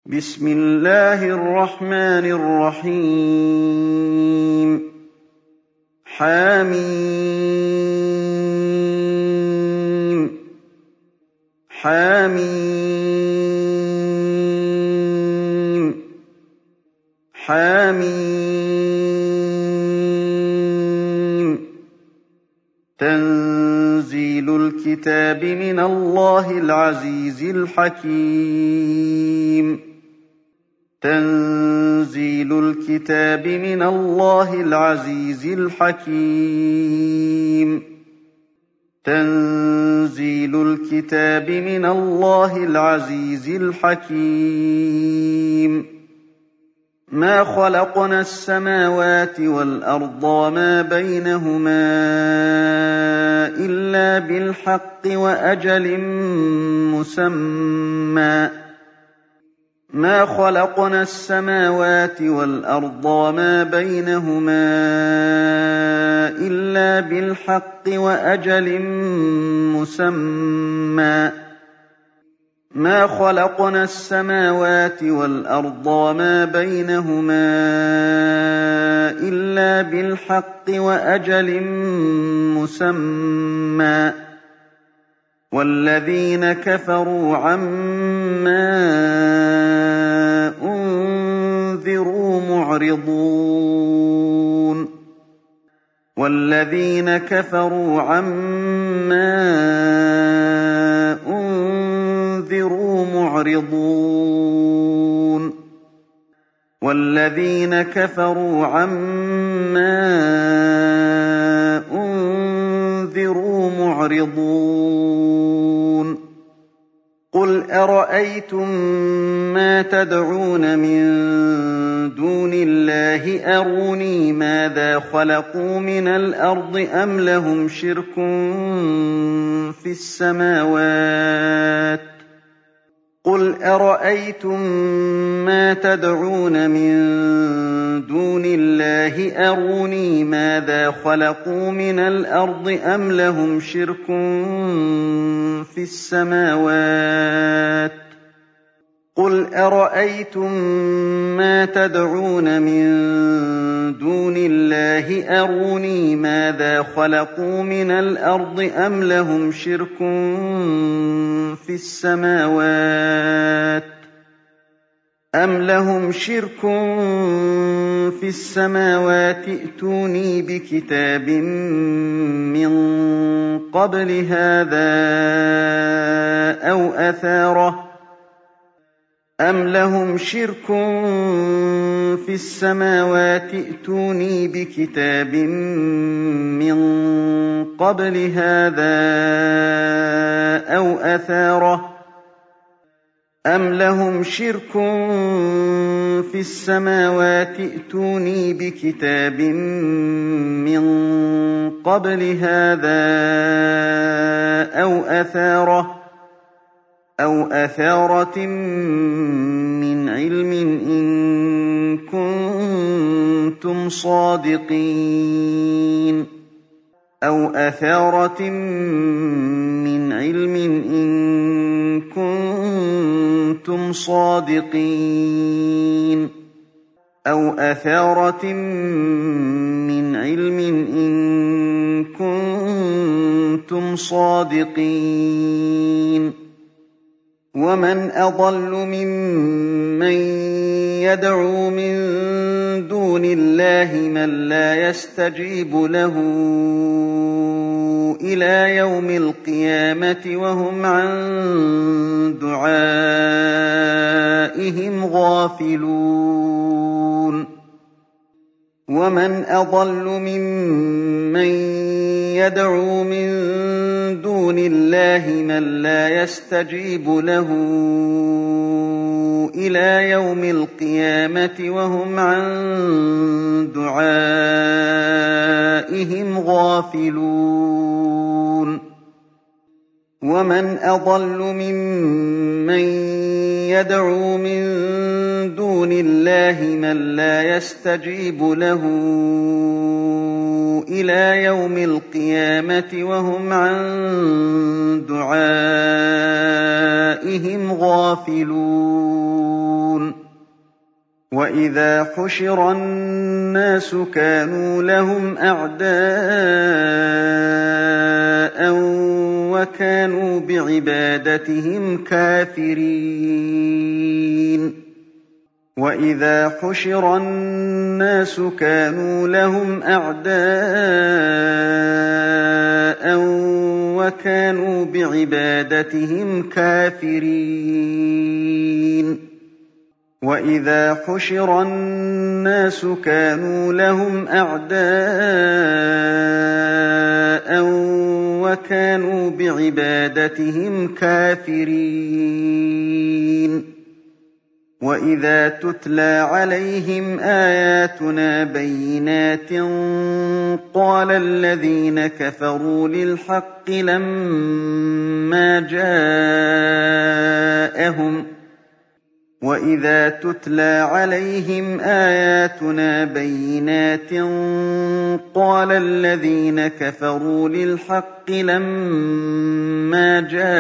بسم الله الرحمن الرحيم حم حم حم تنزيل الكتاب من الله العزيز الحكيم تنزيل الكتاب من الله العزيز الحكيم تنزيل الكتاب من الله العزيز الحكيم ما خلقنا السماوات والأرض وما بينهما إلا بالحق وأجل مسمى ما خلقنا السماوات والأرض وما بينهما إلا بالحق وأجل مسمى ما خلقنا السماوات والأرض وما بينهما إلا بالحق وأجل مسمى والذين كفروا عما أنذروا معرضون والذين كفروا عما أنذروا معرضون والذين كفروا عما أنذروا معرضون قل أرأيتم ما تدعون من دون الله أروني ماذا خلقوا من الأرض أم لهم شرك في السماوات قل أرأيتم ما تدعون من دون الله أروني ماذا خلقوا من الأرض أم لهم شرك في السماوات قل أرأيتم ما تدعون من دون الله أروني ماذا خلقوا من الأرض أم لهم شرك في السماوات ائتوني بكتاب من قبل هذا أو أثارة أم لهم شرك في السماوات ائتوني بكتاب من قبل هذا أو أثارة أم لهم شرك في السماوات ائتوني بكتاب من قبل هذا أو أثارة من علم إن كنتم صادقين أو أثارة من علم إن كنتم صادقين أو أثارة من علم إن كنتم صادقين ومن أضل ممن يدعو من دون الله من لا يستجيب له إلى يوم القيامة وهم عن دعائهم غافلون ومن أضل ممن يدعو من دون الله من لا يستجيب له إلى يوم القيامة وهم عن دعائهم غافلون ومن أضل ممن يدعو من دون الله من لا يستجيب له إلى يوم القيامة وهم عن دعائهم غافلون وَإِذَا حُشِرَ النَّاسُ كَانُوا لَهُمْ أَعْدَاءً وَكَانُوا بِعِبَادَتِهِمْ كَافِرِينَ وَإِذَا حُشِرَ النَّاسُ كَانُوا لَهُمْ أَعْدَاءً وَكَانُوا بِعِبَادَتِهِمْ كَافِرِينَ وَإِذَا حُشِرَ النَّاسُ كَانُوا لَهُمْ أَعْدَاءً وَكَانُوا بِعِبَادَتِهِمْ كَافِرِينَ وَإِذَا تُتْلَىٰ عَلَيْهِمْ آيَاتُنَا بَيِّنَاتٍ قَالَ الَّذِينَ كَفَرُوا لِلْحَقِّ لَمَّا جَاءَهُمْ وَإِذَا تُتْلَىٰ عَلَيْهِمْ آيَاتُنَا بَيِّنَاتٍ قَالَ الَّذِينَ كَفَرُوا لِلْحَقِّ لَمَّا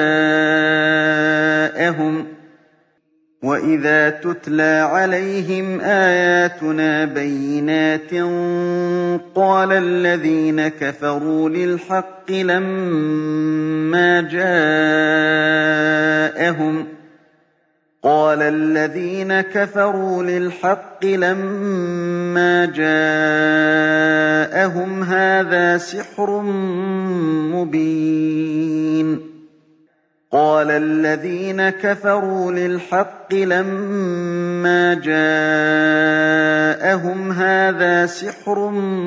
جَاءَهُمْ وَإِذَا تُتْلَىٰ عَلَيْهِمْ آيَاتُنَا بَيِّنَاتٍ قَالَ الَّذِينَ كَفَرُوا لِلْحَقِّ لَمَّا جَاءَهُمْ هَٰذَا سِحْرٌ مُّبِينٌ قَالَ الَّذِينَ كَفَرُوا لِلْحَقِّ لَمَّا جَاءَهُمْ هَٰذَا سِحْرٌ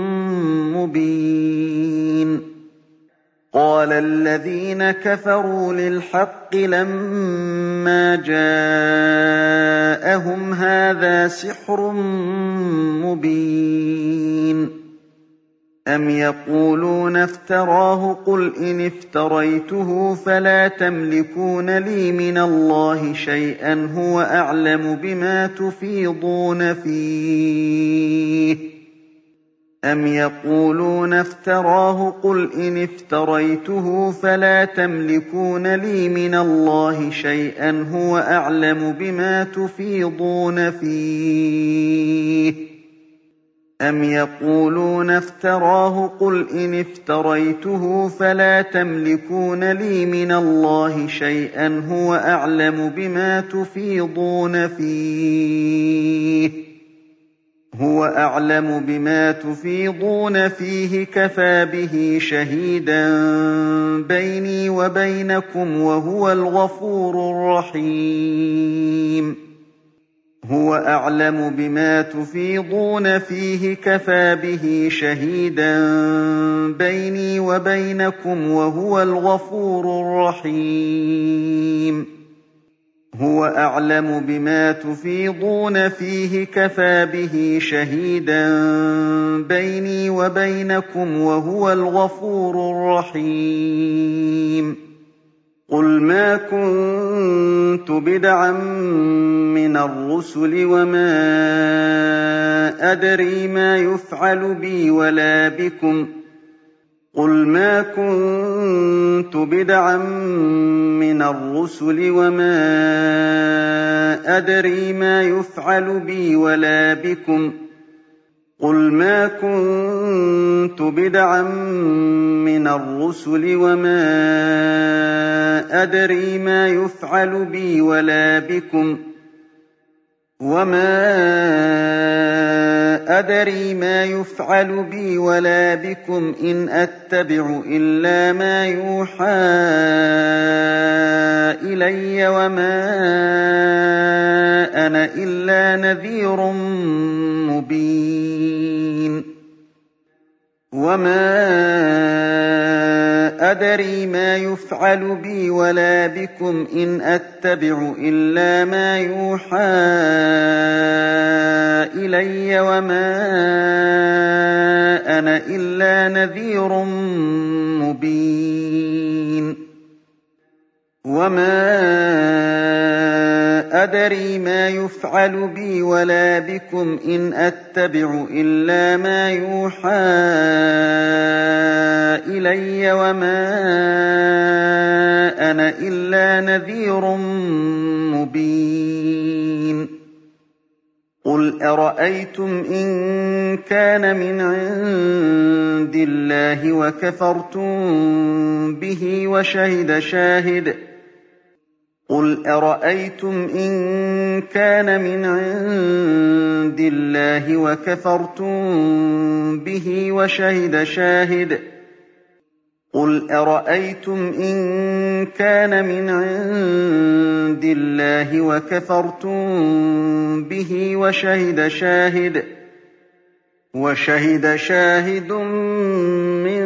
مُّبِينٌ قَالَ الَّذِينَ كَفَرُوا لِلْحَقِّ لَمَّا جَاءَهُمْ هَٰذَا سِحْرٌ مُّبِينٌ أَمْ يَقُولُونَ افْتَرَاهُ ۖ قُلْ إِنِ افْتَرَيْتُهُ فَلَا تَمْلِكُونَ لِي مِنَ اللَّهِ شَيْئًا هُوَ أَعْلَمُ بِمَا تُفِيضُونَ فِيهِ أَمْ يَقُولُونَ افْتَرَاهُ ۖ قُلْ إِنِ افْتَرَيْتُهُ فَلَا تَمْلِكُونَ لِي مِنَ اللَّهِ شَيْئًا هُوَ أَعْلَمُ بِمَا تُفِيضُونَ فِيهِ أَمْ يَقُولُونَ افْتَرَاهُ ۖ قُلْ إِنِ eftaraytuhu فَلَا تَمْلِكُونَ لِي مِنَ اللَّهِ شَيْئًا هُوَ أَعْلَمُ بِمَا تُفِيضُونَ فِيهِ كَفَىٰ بِهِ شَهِيدًا بَيْنِي وَبَيْنَكُمْ وَهُوَ الْغَفُورُ الرَّحِيمُ هُوَ أَعْلَمُ بِمَا تُفِيضُونَ فِيهِ كَفَىٰ بِهِ شَهِيدًا بَيْنِي وَبَيْنَكُمْ وَهُوَ الْغَفُورُ الرَّحِيمُ هُوَ أَعْلَمُ بِمَا تُفِيضُونَ فِيهِ كَفَىٰ بِهِ شَهِيدًا بَيْنِي وَبَيْنَكُمْ وَهُوَ الْغَفُورُ الرَّحِيمُ قُلْ مَا كُنتُ بِدْعًا مِّنَ الرُّسُلِ وَمَا أَدْرِي مَا يُفْعَلُ بِي وَلَا بِكُمْ إِنْ أَتَّبِعُ إِلَّا مَا يُوحَىٰ إِلَيَّ وَمَا أَنَا إِلَّا نَذِيرٌ مُّبِينٌ وَمَا أَدْرِي مَا يُفْعَلُ بِي وَلَا بِكُمْ إِنْ أَتَّبِعُ إِلَّا مَا يُوحَىٰ إِلَيَّ وَمَا أَنَا إِلَّا نَذِيرٌ مُّبِينٌ وَمَا أَدْرِي مَا يُفْعَلُ بِي وَلَا بِكُمْ إِنْ أَتَّبِعُ إِلَّا مَا يُوحَىٰ إِلَيَّ وَمَا أَنَا إِلَّا نَذِيرٌ مُّبِينٌ قُلْ أَرَأَيْتُمْ إِن كَانَ مِنْ عِندِ اللَّهِ وَكَفَرْتُم بِهِ وَشَهِدَ شَاهِدٌ مِّن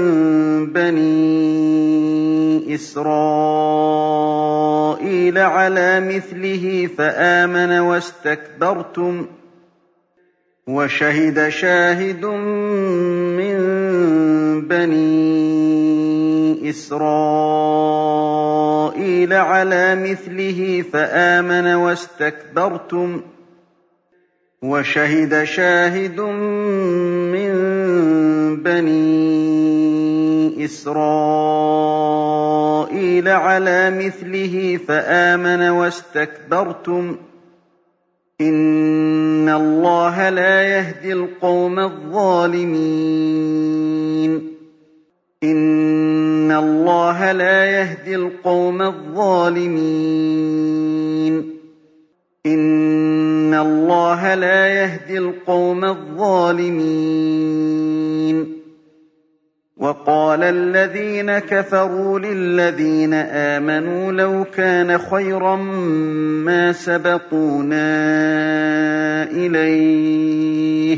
بَنِي إِسْرَائِيلَ عَلَىٰ مِثْلِهِ فَآمَنَ وَاسْتَكْبَرْتُمْ ۖ وَشَهِدَ شَاهِدٌ مِّن بَنِي إِسْرَائِيلَ عَلَىٰ مِثْلِهِ فَآمَنَ وَاسْتَكْبَرْتُمْ ۖ إِنَّ اللَّهَ لَا يَهْدِي الْقَوْمَ الظَّالِمِينَ وَقَالَ الَّذِينَ كَفَرُوا لِلَّذِينَ آمَنُوا لَوْ كَانَ خَيْرًا مَّا سَبَقُونَا إِلَيْهِ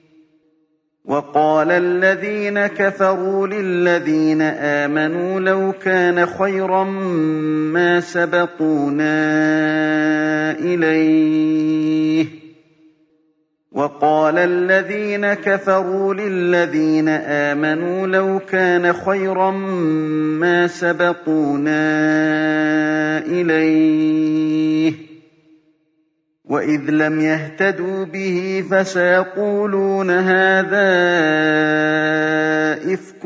وَإِذْ لَمْ يَهْتَدُوا بِهِ فَسَيَقُولُونَ هَٰذَا إِفْكٌ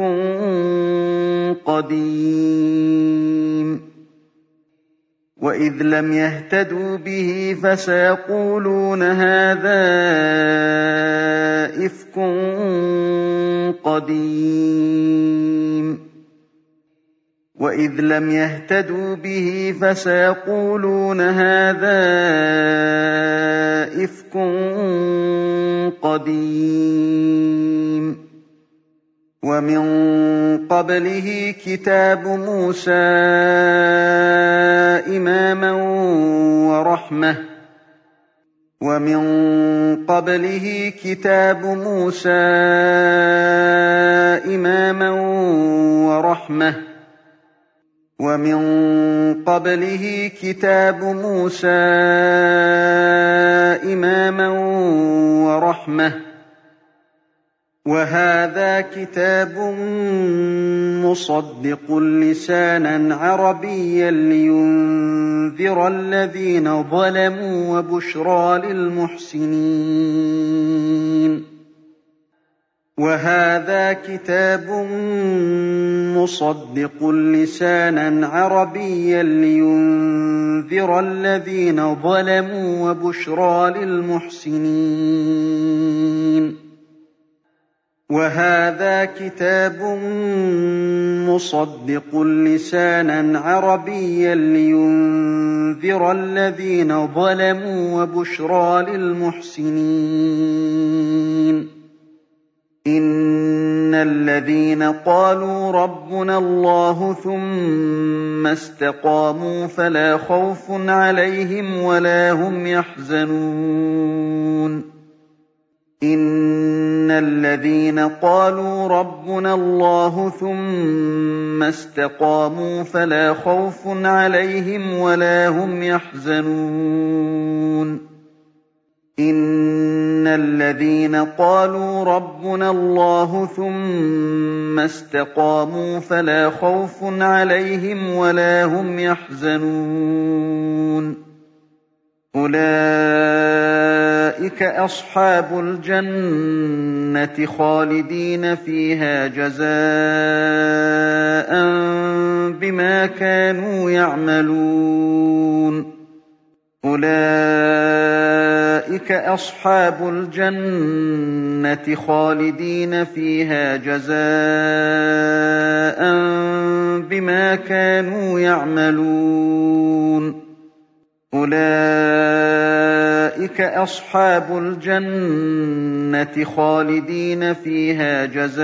قَدِيمٌ وَمِن قَبْلِهِ كِتَابُ مُوسَىٰ إِمَامًا وَرَحْمَةً ۚ وَهَٰذَا كِتَابٌ مُّصَدِّقٌ لِّسَانًا عَرَبِيًّا لِّيُنذِرَ الَّذِينَ ظَلَمُوا وَبُشْرَىٰ لِّلْمُحْسِنِينَ إِنَّ الَّذِينَ قَالُوا رَبُّنَا اللَّهُ ثُمَّ اسْتَقَامُوا فَلَا خَوْفٌ عَلَيْهِمْ وَلَا هُمْ يَحْزَنُونَ أُولَٰئِكَ أَصْحَابُ الْجَنَّةِ خَالِدِينَ فِيهَا جَزَاءً بِمَا كَانُوا يَعْمَلُونَ أُولَٰئِكَ أولئك أصحاب الجنة خالدين فيها جزاء بما كانوا يعملون أولئك أصحاب الجنة خالدين فيها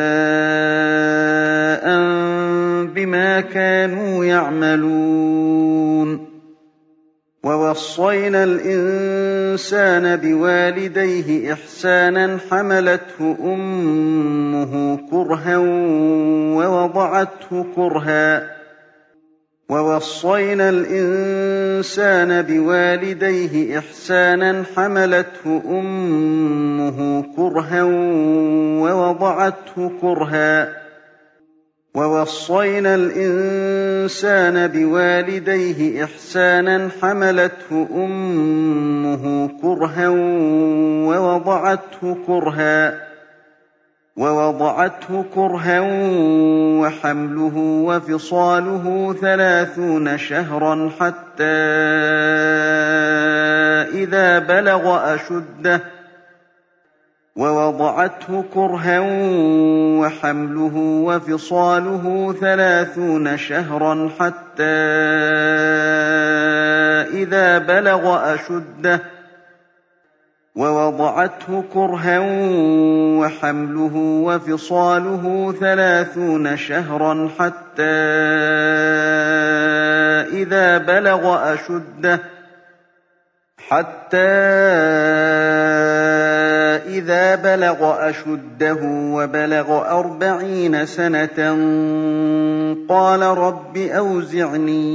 جزاء بما كانوا يعملون ووصينا الإنسان بوالديه إحسانا حملته أمه كرها ووضعته كرها ووصينا الإنسان بوالديه إحسانا حملته أمه كرها ووضعته كرها ووصينا الإنسان بوالديه إحسانا حملته أمه كرها ووضعته كرها وحمله وفصاله 30 شهرا حتى إذا بلغ أشده ووضعته كرها وحمله وفصاله 30 شهرا حتى إذا بلغ أشده ووضعته كرها وحمله وفصاله 30 شهرا حتى إذا بلغ أشده وبلغ 40 سنة قال رب أوزعني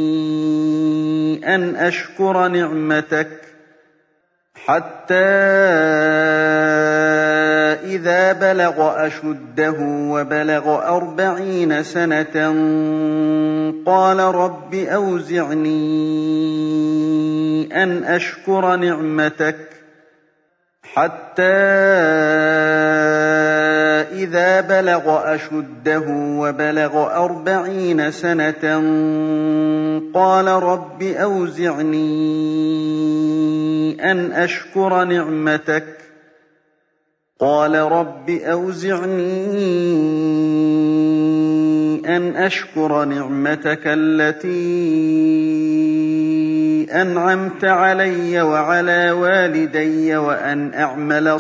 أن أشكر نعمتك حتى إذا بلغ أشده وبلغ 40 سنة قال رب أوزعني أن أشكر نعمتك حتى إذا بلغ أشده وبلغ 40 سنة قال رب أوزعني أن أشكر نعمتك التي أنعمت علي وعلى والدي وأن أعمل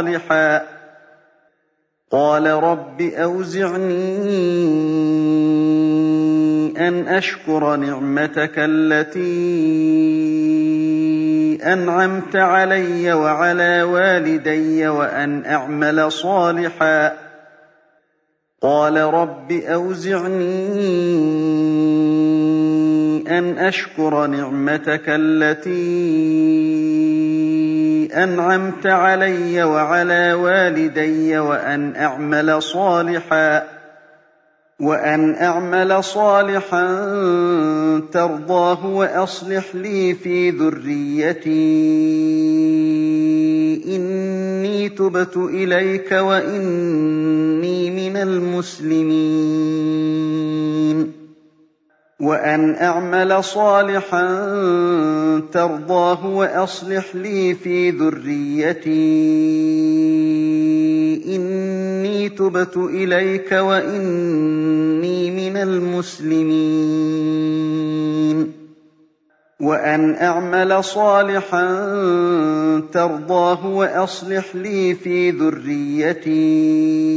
صالحا قال رب أوزعني أن أشكر نعمتك التي أنعمت علي وعلى والدي وأن أعمل صالحا ترضاه وأصلح لي في ذريتي إني تبت إليك وإني من المسلمين وأن أعمل صالحا ترضاه وأصلح لي في ذريتي إني تبت إليك وإني من المسلمين وأن أعمل صالحا ترضاه وأصلح لي في ذريتي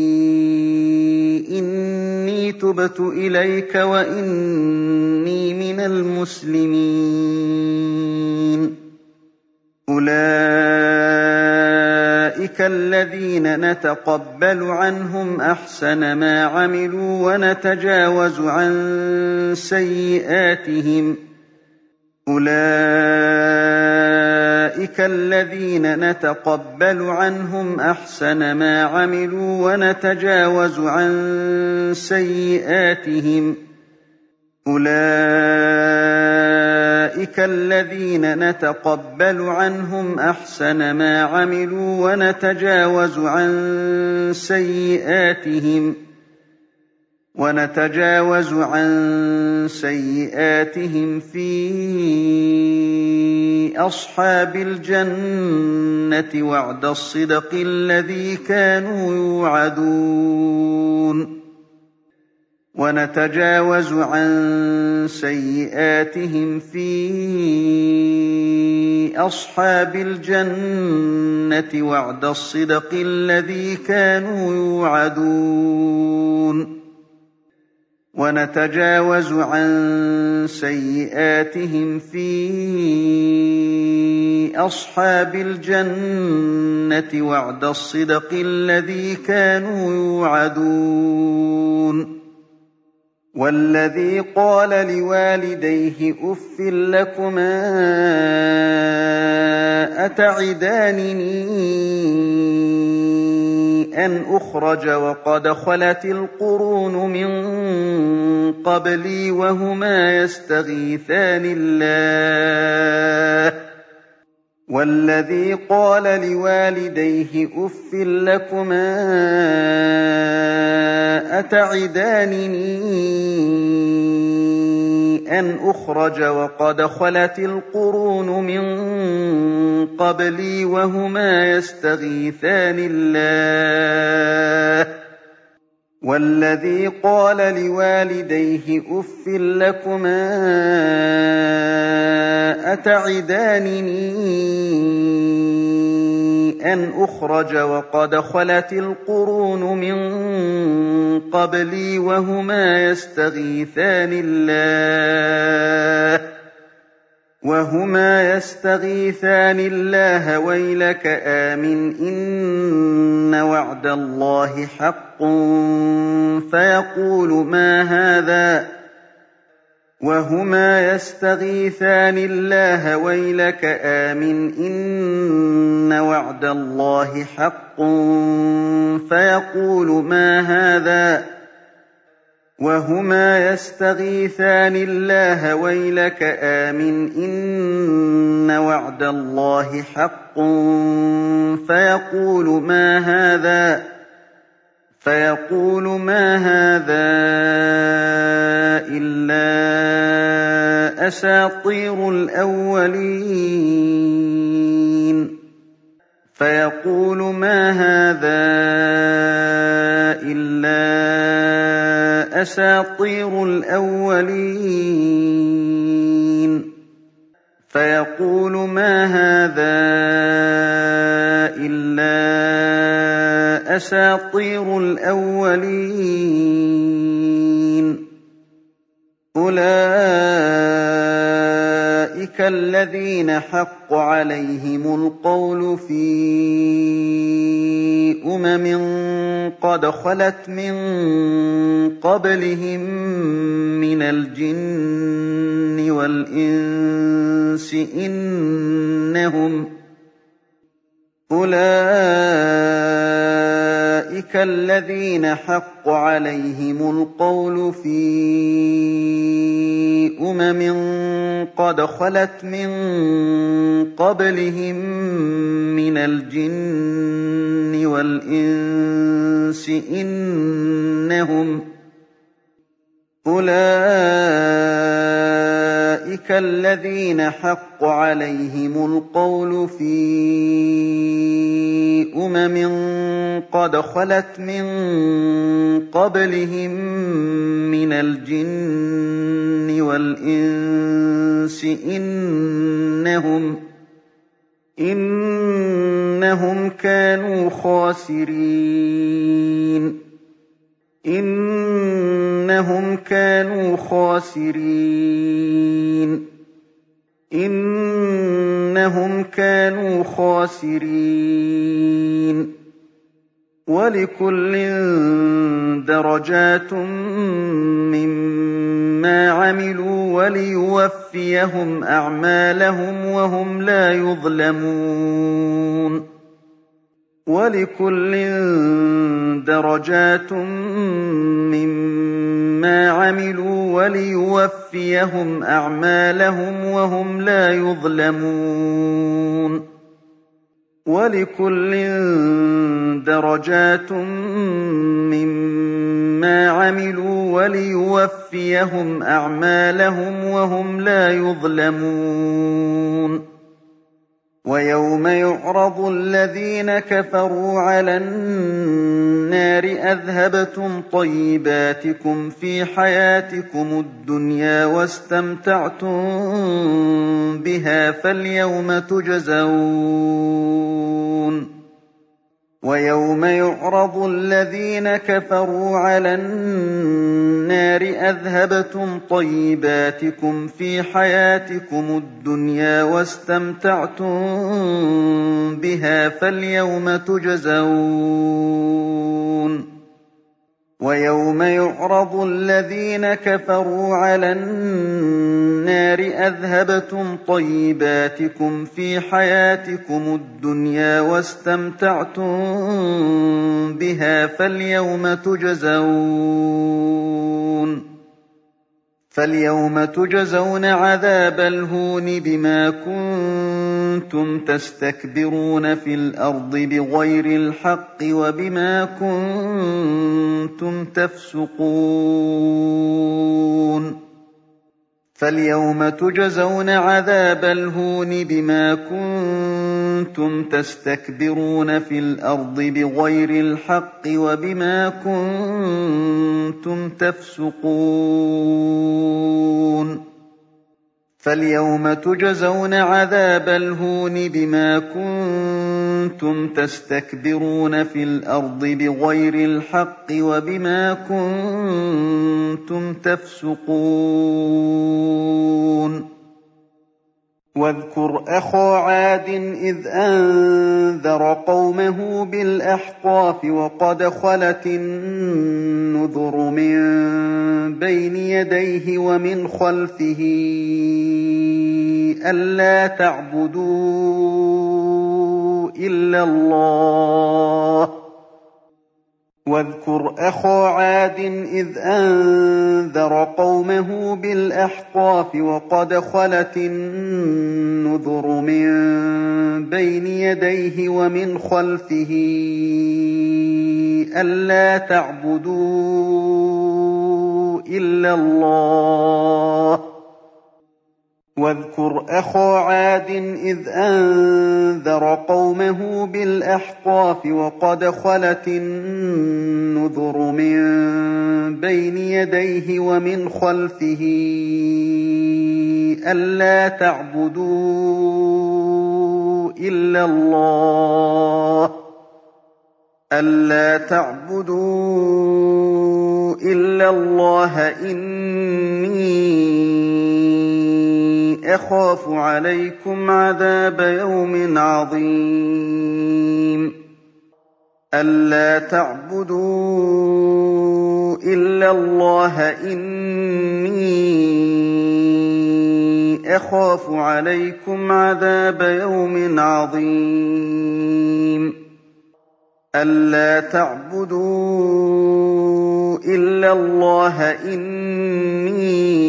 إني تبت إليك وإني من المسلمين أولئك الذين نتقبل عنهم أحسن ما عملوا ونتجاوز عن سيئاتهم أولئك الذين نتقبل عنهم أحسن ما عملوا ونتجاوز عن سيئاتهم أولئك الذين نتقبل عنهم أحسن ما عملوا ونتجاوز عن سيئاتهم وَنَتَجَاوَزُ عَن سَيِّئَاتِهِمْ فِي أَصْحَابِ الْجَنَّةِ وَعْدَ الصِّدْقِ الَّذِي كَانُوا يُوعَدُونَ وَنَتَجَاوَزُ عَن سَيِّئَاتِهِمْ فِي أَصْحَابِ الْجَنَّةِ وَعْدَ الصِّدْقِ الَّذِي كَانُوا يُوعَدُونَ وَنَتَجَاوَزُ عَن سَيِّئَاتِهِمْ فِي أَصْحَابِ الْجَنَّةِ وَعْدَ الصِّدْقِ الَّذِي كَانُوا يُوعَدُونَ وَالَّذِي قَالَ لِوَالِدَيْهِ أُفٍّ لَّكُمَا أَتَعِدَانِنِي أَنْ أُخْرَجَ وَقَدْ خَلَتِ الْقُرُونُ مِن قَبْلِي وَهُمَا يَسْتَغِيثَانِ اللَّهَ وَالَّذِي قَالَ لِوَالِدَيْهِ أُفٍّ لَّكُمَا أَتَعِدَانِنِي أَنْ أُخْرَجَ وَقَدْ خَلَتِ الْقُرُونُ مِن قَبْلِي وَهُمَا يَسْتَغِيثَانِ اللَّهَ وَالَّذِي قَالَ لِوَالِدَيْهِ أُفٍّ لَّكُمَا أَتَعِدَانِنِي أَنْ أُخْرَجَ وَقَدْ خَلَتِ الْقُرُونُ مِن قَبْلِي وَهُمَا يَسْتَغِيثَانِ اللَّهَ وَيْلَكَ آمِنْ إِنَّ وَعْدَ اللَّهِ حَقٌّ فَيَقُولُ مَا هَٰذَا وَهُمَا يَسْتَغِيثَانِ اللَّهَ وَيْلَكَ آمِنْ إِنَّ وَعْدَ اللَّهِ حَقٌّ فَيَقُولُ مَا هَٰذَا وَهُمَا يَسْتَغِيثَانِ اللَّهَ وَيْلَكَ آمِنْ إِنَّ وَعْدَ اللَّهِ حَقٌّ فَيَقُولُ مَا هَٰذَا إِلَّا أَسَاطِيرُ الْأَوَّلِينَ أُولَٰئِكَ الَّذِينَ حَقَّ عَلَيْهِمُ الْقَوْلُ فِي قَدْ خَلَتْ مِن قَبْلِهِم مِّنَ الْجِنِّ وَالْإِنسِ أُولَٰئِكَ الَّذِينَ حَقَّ عَلَيْهِمُ الْقَوْلُ فِي قَدْ خَلَتْ مِن قَبْلِهِم مِّنَ الْجِنِّ وَالْإِنسِ أُولَٰئِكَ الَّذِينَ حَقَّ عَلَيْهِمُ الْقَوْلُ فِي قَدْ خَلَتْ مِن قَبْلِهِم مِّنَ الْجِنِّ وَالْإِنسِ إِنَّهُمْ كَانُوا خَاسِرِينَ وَلِكُلٍّ دَرَجَاتٌ مِّمَّا عَمِلُوا وَلِيُوَفِّيَهُمْ أَعْمَالَهُمْ وَهُمْ لَا يُظْلَمُونَ وَلِكُلٍّ دَرَجَاتٌ مِّمَّا عَمِلُوا وَلِيُوَفِّيَهُمْ أَعْمَالَهُمْ وَهُمْ لَا يُظْلَمُونَ وَلِكُلٍّ دَرَجَاتٌ مِّمَّا عَمِلُوا وَلِيُوَفِّيَهُمْ أَعْمَالَهُمْ وَهُمْ لَا يُظْلَمُونَ وَيَوْمَ يُعْرَضُ الَّذِينَ كَفَرُوا عَلَى النَّارِ أَذْهَبْتُمْ طَيِّبَاتِكُمْ فِي حَيَاتِكُمُ الدُّنْيَا وَاسْتَمْتَعْتُم بِهَا وَيَوْمَ يُعْرَضُ الَّذِينَ كَفَرُوا عَلَى النَّارِ أَذْهَبْتُمْ طَيِّبَاتِكُمْ فِي حَيَاتِكُمُ الدُّنْيَا وَاسْتَمْتَعْتُم بِهَا وَيَوْمَ يُعْرَضُ الَّذِينَ كَفَرُوا عَلَى النَّارِ أَذْهَبْتُمْ طَيِّبَاتِكُمْ فِي حَيَاتِكُمُ الدُّنْيَا وَاسْتَمْتَعْتُم بِهَا فَالْيَوْمَ تُجْزَوْنَ عَذَابَ الْهُونِ بِمَا كُنتُمْ تَسْتَكْبِرُونَ فِي الْأَرْضِ بِغَيْرِ الْحَقِّ وَبِمَا كُنتُمْ تَفْسُقُونَ فَالْيَوْمَ تُجْزَوْنَ عَذَابَ الْهُونِ بِمَا كُنتُمْ تَسْتَكْبِرُونَ فِي الْأَرْضِ بِغَيْرِ الْحَقِّ وَبِمَا كُنتُمْ تَفْسُقُونَ فَالْيَوْمَ تُجْزَوْنَ عَذَابَ الْهُونِ بِمَا كُنتُمْ تَسْتَكْبِرُونَ فِي الْأَرْضِ بِغَيْرِ الْحَقِّ وَبِمَا كُنتُمْ تَفْسُقُونَ وَاذْكُرْ أَخَا عَادٍ إِذْ أَنذَرَ قَوْمَهُ بِالْأَحْقَافِ وَقَدْ خَلَتِ النُّذُرُ مِن بَيْنِ يَدَيْهِ وَمِنْ خَلْفِهِ أَلَّا تَعْبُدُوا إِلَّا اللَّهَ واذكر أخا عاد إذ أنذر قومه بالأحقاف وقد خلت النذر من بين يديه ومن خلفه ألا تعبدوا إلا الله واذكر أخا عاد إذ أنذر قومه بالأحقاف وقد خلت النذر من بين يديه ومن خلفه ألا تعبدوا إلا الله إني أخاف عليكم عذاب يوم عظيم ألا تعبدوا إلا الله إني أخاف عليكم عذاب يوم عظيم ألا تعبدوا إلا الله إني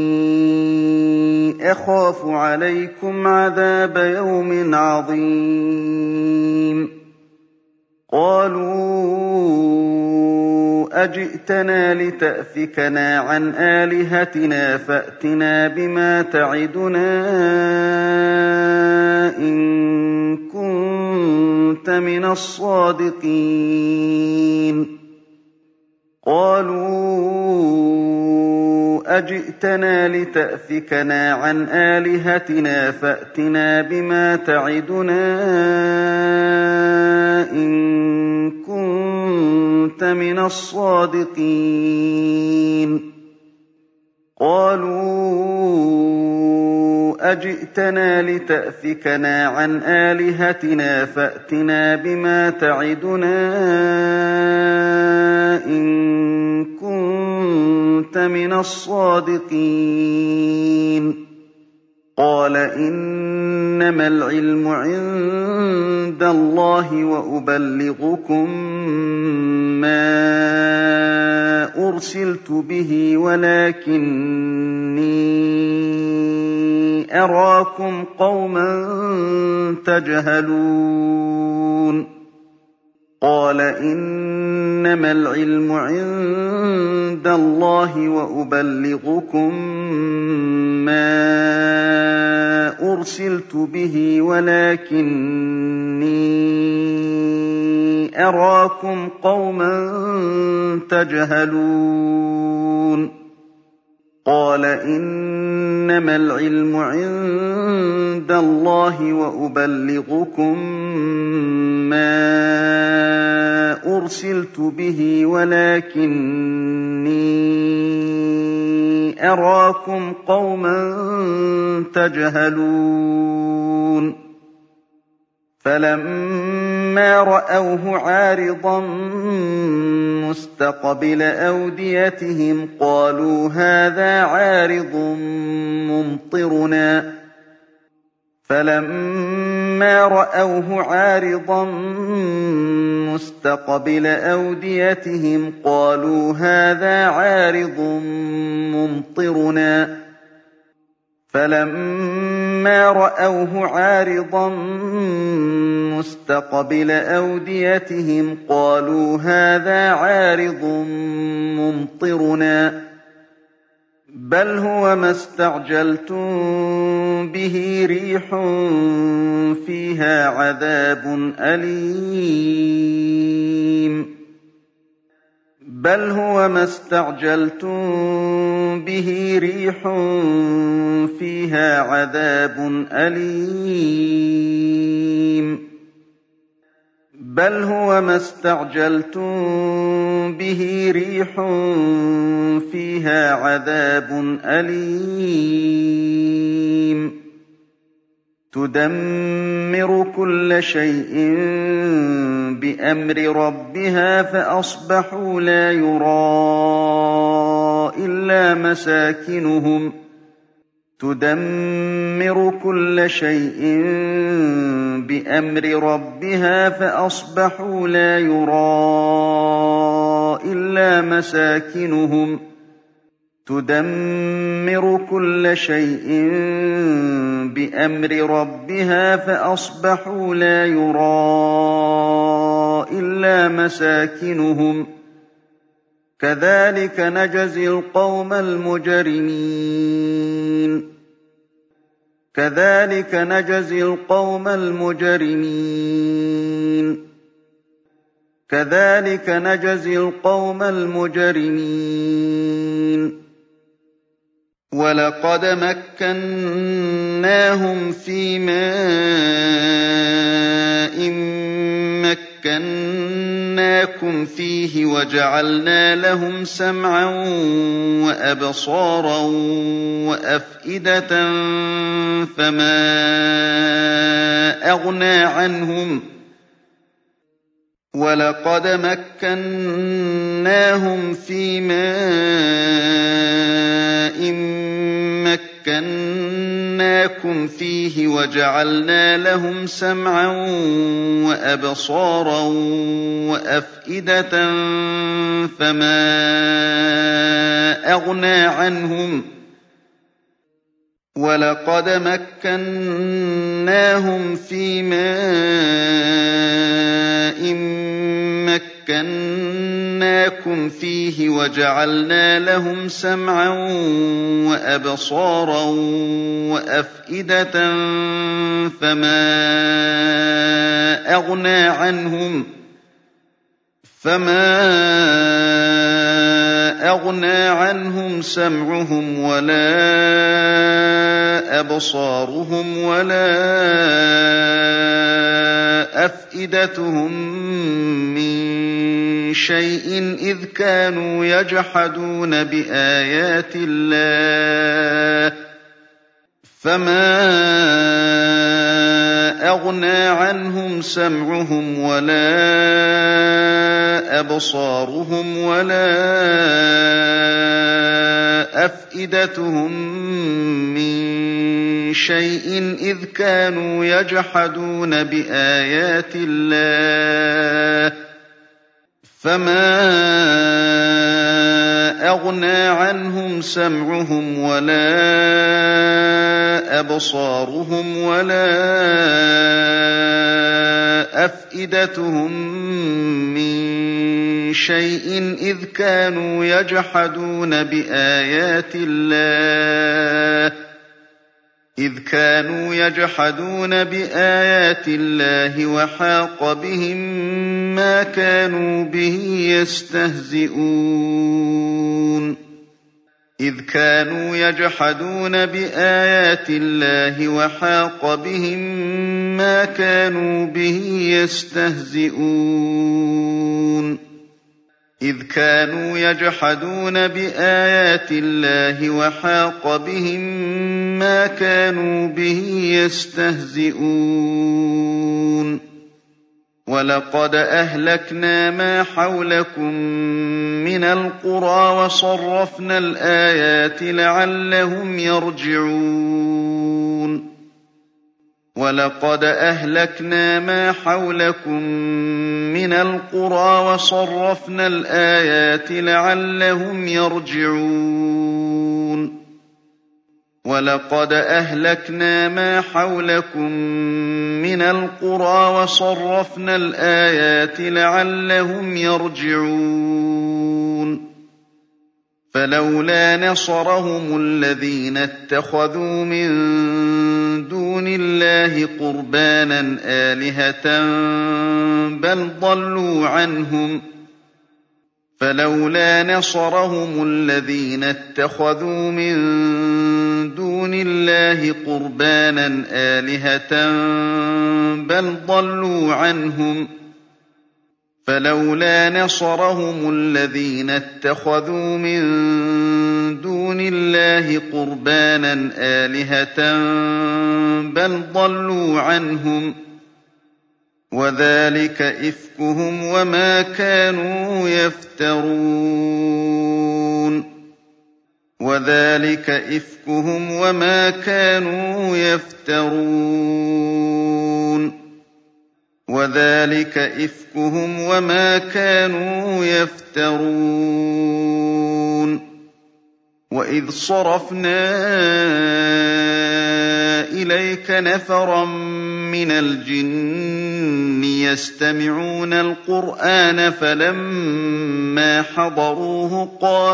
أخاف عليكم عذاب يوم عظيم قالوا أجئتنا لتأفكنا عن آلهتنا فأتنا بما تعدنا إن كنت من الصادقين قالوا أجئتنا لتأفكنا عن آلهتنا فأتنا بما تعدنا إن كنت من الصادقين قالوا أجئتنا لتأفكنا عن آلهتنا فأتنا بما تعدنا إن كنت من الصادقين قال إنما العلم عند الله وأبلغكم ما أرسلت به ولكني أراكم قوما تجهلون قَالَ إِنَّمَا الْعِلْمُ عِندَ اللَّهِ وَأُبَلِّغُكُم مَّا أُرْسِلْتُ بِهِ وَلَٰكِنِّي أَرَاكُمْ قَوْمًا تَجْهَلُونَ قَالَ إِنَّمَا الْعِلْمُ عِندَ اللَّهِ وَأُبَلِّغُكُم مَّا أُرْسِلْتُ بِهِ وَلَٰكِنِّي أَرَاكُمْ قَوْمًا تَجْهَلُونَ فَلَمَّا رَأَوْهُ عَارِضًا مُّسْتَقْبِلَ أَوْدِيَتِهِمْ قَالُوا هَٰذَا عَارِضٌ مُّمْطِرُنَا ۚ فَلَمَّا رَأَوْهُ عَارِضًا مُّسْتَقْبِلَ أَوْدِيَتِهِمْ قَالُوا هَٰذَا عَارِضٌ مُّمْطِرُنَا ۚ فَلَمَّا رَأَوْهُ عَارِضًا مُّسْتَقْبِلَ أَوْدِيَتِهِمْ قَالُوا هَٰذَا عَارِضٌ مُّمْطِرُنَا ۚ بَلْ هُوَ مَا اسْتَعْجَلْتُم بِهِ رِيحٌ فِيهَا عَذَابٌ أَلِيمٌ بَلْ هُوَ مَا اسْتَعْجَلْتُم بِهِ رِيحٌ فِيهَا عَذَابٌ أَلِيمٌ بَلْ هُوَ مَا اسْتَعْجَلْتُم بِهِ رِيحٌ فِيهَا عَذَابٌ أَلِيمٌ تُدَمِّرُ كُلَّ شَيْءٍ بِأَمْرِ رَبِّهَا فَأَصْبَحُوا لَا يُرَىٰ إِلَّا مَسَاكِنُهُمْ تُدَمِّرُ كُلَّ شَيْءٍ بِأَمْرِ رَبِّهَا فَأَصْبَحُوا لَا يُرَىٰ إِلَّا مَسَاكِنُهُمْ تُدَمِّرُ كُلَّ شَيْءٍ بِأَمْرِ رَبِّهَا فَأَصْبَحُوا لَا يُرَىٰ إِلَّا مَسَاكِنُهُمْ كَذَٰلِكَ نَجْزِي الْقَوْمَ الْمُجْرِمِينَ كَذَٰلِكَ نَجْزِي الْقَوْمَ الْمُجْرِمِينَ كَذَٰلِكَ نَجْزِي الْقَوْمَ الْمُجْرِمِينَ وَلَقَدْ مَكَّنَّاهُمْ فِي مَاءٍ مَّكَّنَّاكُمْ فِيهِ وَجَعَلْنَا لَهُمْ سَمْعًا وَأَبْصَارًا وَأَفْئِدَةً وَلَقَدْ مَكَّنَّاهُمْ فِي مَاءٍ مَّكَّنَّاكُمْ فِيهِ وَجَعَلْنَا لَهُمْ سَمْعًا وَأَبْصَارًا وَأَفْئِدَةً وَلَقَدْ مَكَّنَّاهُمْ فِي مَاءٍ مَّكَّنَّاكُمْ فِيهِ وَجَعَلْنَا لَهُمْ سَمْعًا وَأَبْصَارًا وَأَفْئِدَةً فَمَا أَغْنَىٰ عَنْهُمْ سَمْعُهُمْ وَلَا أَبْصَارُهُمْ وَلَا أَفْئِدَتُهُم مِّن شَيْءٍ إِذْ كَانُوا يَجْحَدُونَ بِآيَاتِ اللَّهِ فَمَا أَغْنَىٰ عَنْهُمْ سَمْعُهُمْ وَلَا أَبْصَارُهُمْ وَلَا أَفْئِدَتُهُم مِّن شَيْءٍ إِذْ كَانُوا يَجْحَدُونَ بِآيَاتِ اللَّهِ فَمَا أَغْنَىٰ عَنْهُمْ سَمْعُهُمْ وَلَا أَبْصَارُهُمْ وَلَا أَفْئِدَتُهُم مِّن شَيْءٍ إِذْ كَانُوا يَجْحَدُونَ بِآيَاتِ اللَّهِ وَحَاقَ بِهِم مَّا كَانُوا بِهِ يَسْتَهْزِئُونَ وَلَقَدْ أَهْلَكْنَا مَا حَوْلَكُم مِّنَ الْقُرَىٰ وَصَرَّفْنَا الْآيَاتِ لَعَلَّهُمْ يَرْجِعُونَ وَلَقَدْ أَهْلَكْنَا مَا حَوْلَكُم مِّنَ الْقُرَىٰ وَصَرَّفْنَا الْآيَاتِ لَعَلَّهُمْ يَرْجِعُونَ فَلَوْلَا نَصَرَهُمُ الَّذِينَ اتَّخَذُوا مِن دُونِ اللَّهِ قُرْبَانًا آلِهَةً بَلْ ضَلُّوا عنهم وَذَٰلِكَ إِفْكُهُمْ وَمَا كَانُوا يَفْتَرُونَ وَإِذْ صَرَفْنَا إِلَيْكَ نَفَرًا مِّنَ الْجِنِّ يَسْتَمِعُونَ الْقُرْآنَ فَلَمَّا حَضَرُوهُ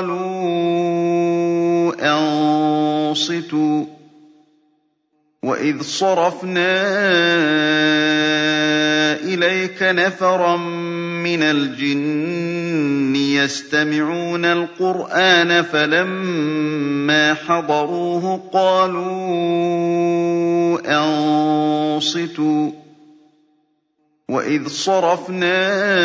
أَنصِتُوا وَإِذْ صَرَفْنَا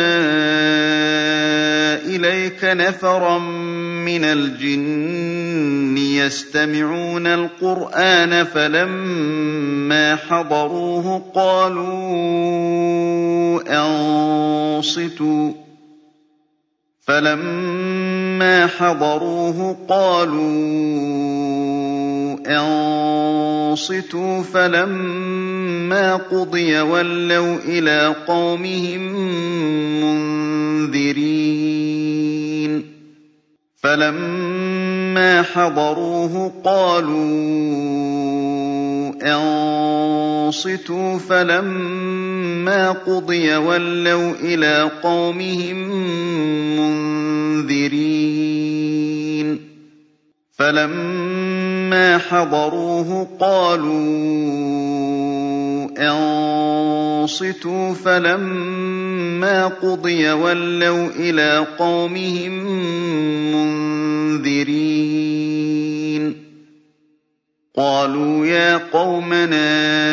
إِلَيْكَ نَفَرًا مِّنَ الْجِنِّ يَسْتَمِعُونَ الْقُرْآنَ فَلَمَّا حَضَرُوهُ قَالُوا أَنصِتُوا فَلَمَّا قُضِيَ وَلَّوْا إِلَىٰ قَوْمِهِم مُّنذِرِينَ فَلَمَّا حَضَرُوهُ قَالُوا أَنصِتُوا فَلَمَّا قُضِيَ وَلَّوْا إِلَىٰ قَوْمِهِم مُّنذِرِينَ قَالُوا يَا قَوْمَنَا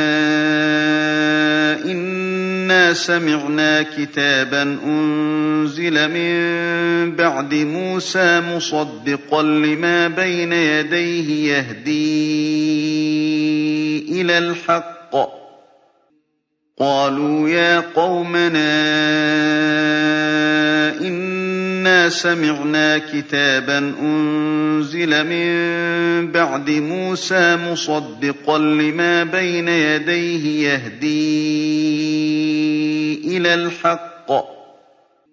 إِنَّا سَمِعْنَا كِتَابًا أُنزِلَ مِن بَعْدِ مُوسَىٰ مُصَدِّقًا لِّمَا بَيْنَ يَدَيْهِ يَهْدِي إِلَى الْحَقِّ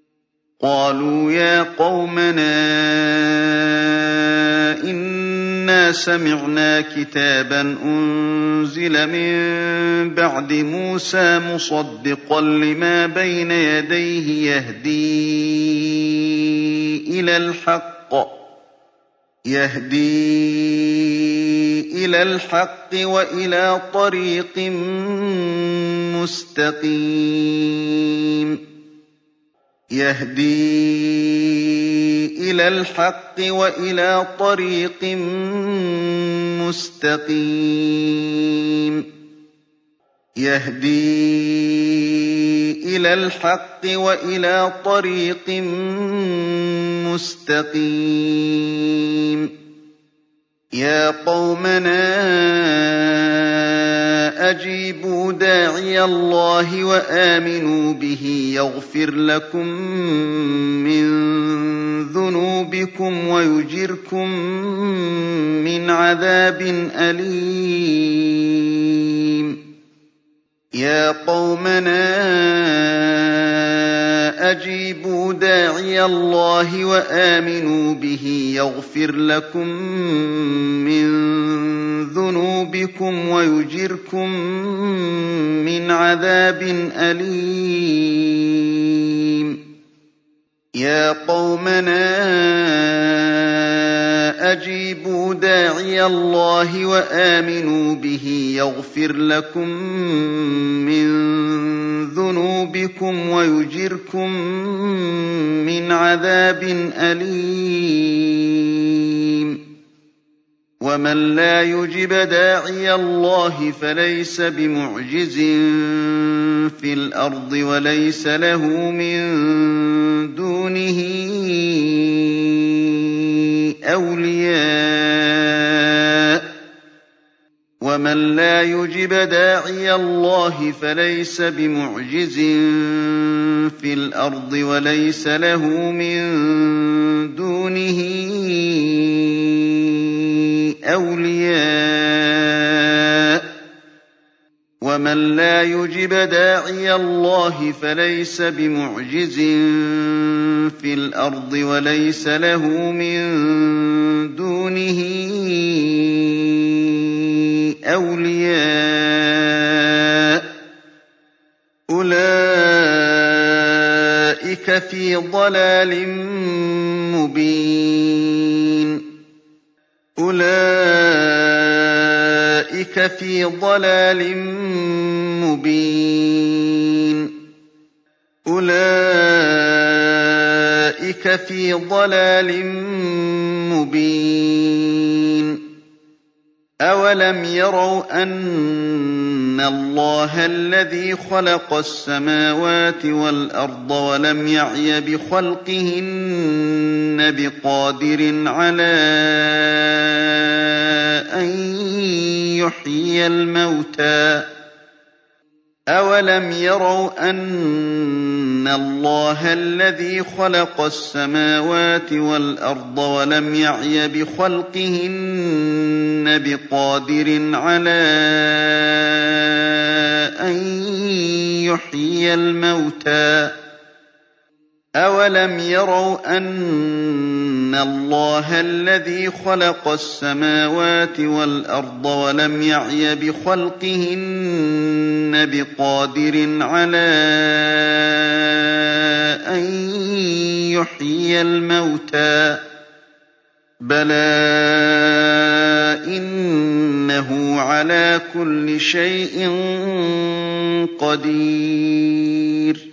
قَالُوا يَا قَوْمَنَا إِنَّا إِنَّا سَمِعْنَا كِتَابًا أُنزِلَ مِن بَعْدِ مُوسَىٰ مُصَدِّقًا لِّمَا بَيْنَ يَدَيْهِ يَهْدِي إِلَى الْحَقِّ وَإِلَىٰ طَرِيقٍ مُّسْتَقِيمٍ يَا قَوْمَنَا أَجِيبُوا دَاعِيَ اللَّهِ وَآمِنُوا بِهِ يَغْفِرْ لَكُم مِّن ذُنُوبِكُمْ وَيُجِرْكُم مِّنْ عَذَابٍ أَلِيمٍ يَا قَوْمَنَا أَجِيبُوا دَاعِيَ اللَّهِ وَآمِنُوا بِهِ يَغْفِرْ لَكُم مِّن ذُنُوبِكُمْ وَيُجِرْكُم مِّنْ عَذَابٍ أَلِيمٍ يَا قَوْمَنَا أَجِيبُوا دَاعِيَ اللَّهِ وَآمِنُوا بِهِ يَغْفِرْ لَكُم مِّن ذُنُوبِكُمْ وَيُجِرْكُم مِّنْ عَذَابٍ أَلِيمٍ وَمَن لَّا يُجِبْ دَاعِيَ اللَّهِ فَلَيْسَ بِمُعْجِزٍ فِي الْأَرْضِ وَلَيْسَ لَهُ مِن دُونِهِ أَوْلِيَاءُ وَمَن لَّا يُجِبْ دَاعِيَ اللَّهِ فَلَيْسَ بِمُعْجِزٍ فِي الْأَرْضِ وَلَيْسَ لَهُ مِن دُونِهِ أَوْلِيَاءُ وَمَن لَّا يُجِبْ دَاعِيَ اللَّهِ فَلَيْسَ بِمُعْجِزٍ فِي الْأَرْضِ وَلَيْسَ لَهُ مِن دُونِهِ أَوْلِيَاءُ أُولَٰئِكَ فِي ضَلَالٍ مُّبِينٍ أَوَلَمْ يَرَوْا أَنَّ اللَّهَ الَّذِي خَلَقَ السَّمَاوَاتِ وَالْأَرْضَ وَلَمْ يَعْيَ بِخَلْقِهِنَّ بِقَادِرٍ عَلَىٰ أَن يُحْيِيَ الْمَوْتَىٰ أَوَلَمْ يَرَوْا أَنَّ اللَّهَ الَّذِي خَلَقَ السَّمَاوَاتِ وَالْأَرْضَ وَلَمْ يَعْيَ بِخَلْقِهِنَّ بِقَادِرٍ عَلَىٰ أَن يُحْيِيَ الْمَوْتَىٰ أَوَلَمْ يَرَوْا أَنَّ اللَّهَ الَّذِي خَلَقَ السَّمَاوَاتِ وَالْأَرْضَ وَلَمْ يَعْيَ بِخَلْقِهِنَّ بِقَادِرٍ عَلَىٰ أَن يُحْيِيَ الْمَوْتَىٰ بَلَىٰ إِنَّهُ عَلَىٰ كُلِّ شَيْءٍ قَدِيرٌ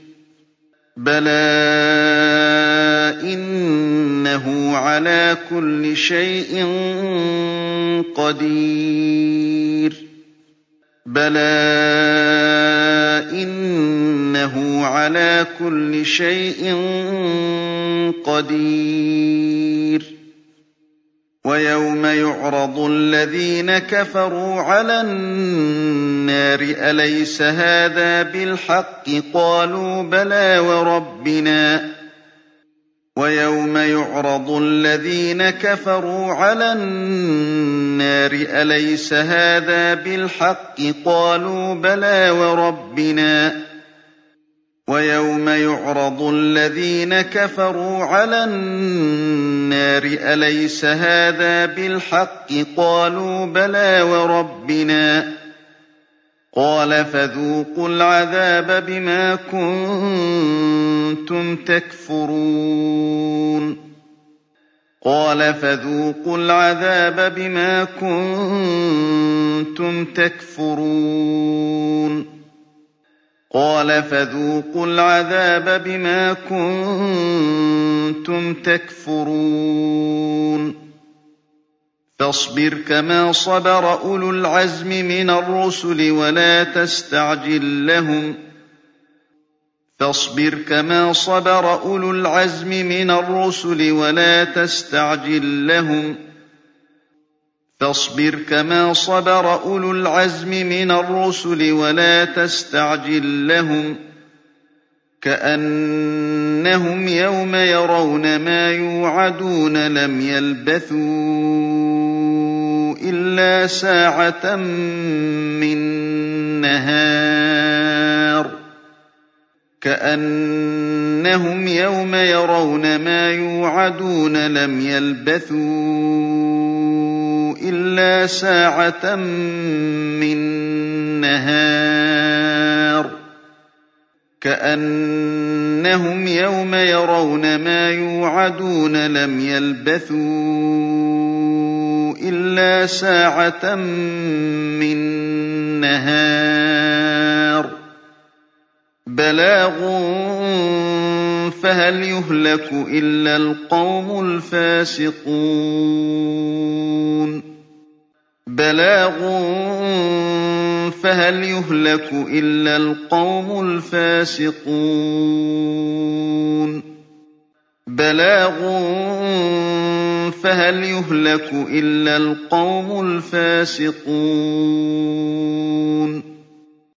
وَيَوْمَ يُعْرَضُ الَّذِينَ كَفَرُوا عَلَى النَّارِ أَلَيْسَ هَٰذَا بِالْحَقِّ ۖ قَالُوا بَلَىٰ وَرَبِّنَا وَيَوْمَ يُعْرَضُ الَّذِينَ كَفَرُوا عَلَى النَّارِ أَلَيْسَ هَٰذَا بِالْحَقِّ ۖ قَالُوا بَلَىٰ وَرَبِّنَا وَيَوْمَ يُعْرَضُ الَّذِينَ كَفَرُوا عَلَى النَّارِ النَّارِ أَلَيْسَ هَٰذَا بِالْحَقِّ ۖ قَالُوا بَلَىٰ وَرَبِّنَا ۚ قَالَ فَذُوقُوا الْعَذَابَ بِمَا كُنتُمْ تَكْفُرُونَ قَالَ فَذُوقُوا الْعَذَابَ بِمَا كُنتُمْ تَكْفُرُونَ قَالَ فَذُوقُوا الْعَذَابَ بِمَا كُنتُمْ تَكْفُرُونَ فاصبر كما صبر أولو العزم من الرسل ولا تستعجل لهم فاصبر كما صبر أولو العزم من الرسل ولا تستعجل لهم فاصبر كما صبر أولو العزم من الرسل ولا تستعجل لهم كأنهم يوم يرون ما يوعدون لم يلبثوا إلا ساعة من نهار كأنهم يوم يرون ما يوعدون لم يلبثوا إلا ساعة من نهار كأنهم يوم يرون ما يوعدون لم يلبثوا إلا ساعة من نهار بلاغ فهل يهلك إلا القوم الفاسقون بلاغ فهل يهلك إلا القوم الفاسقون بلاغ فهل يهلك إلا القوم الفاسقون